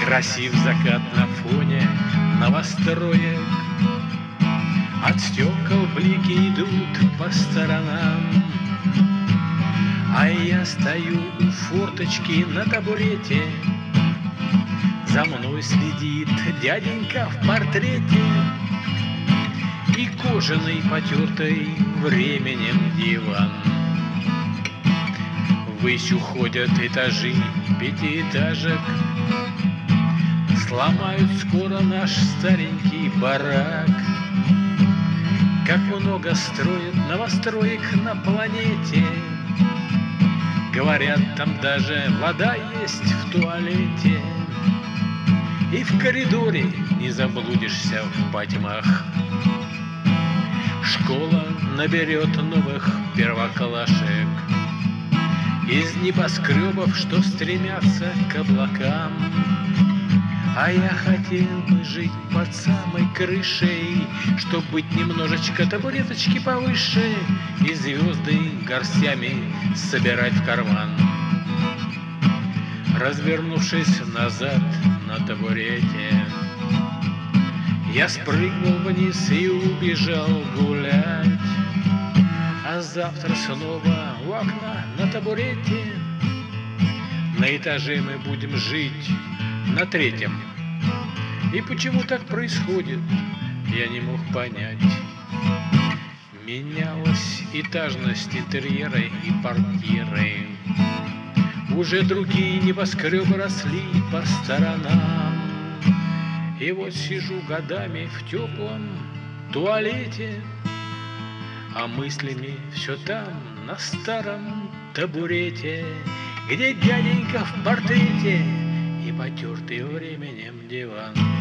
Красив закат на фоне новостроек, от стекол блики идут по сторонам, а я стою у форточки на табурете. За мной следит дяденька в портрете и кожаный, потертый временем диван. Ввысь уходят этажи пятиэтажек, сломают скоро наш старенький барак. Как много строят новостроек на планете, говорят, там даже вода есть в туалете. И в коридоре не заблудишься в потьмах. Школа наберет новых первоклашек из небоскребов, что стремятся к облакам. А я хотел бы жить под самой крышей, чтоб быть немножечко табуреточки повыше и звезды горстями собирать в карман. Развернувшись назад на табурете, я спрыгнул вниз и убежал гулять. А завтра снова у окна на табурете, на этаже мы будем жить на третьем. И почему так происходит, я не мог понять. Менялась этажность интерьера и портьеры, уже другие небоскребы росли по сторонам. И вот сижу годами в теплом туалете, а мыслями все там, на старом табурете, где дяденька в портрете и потертый временем диван.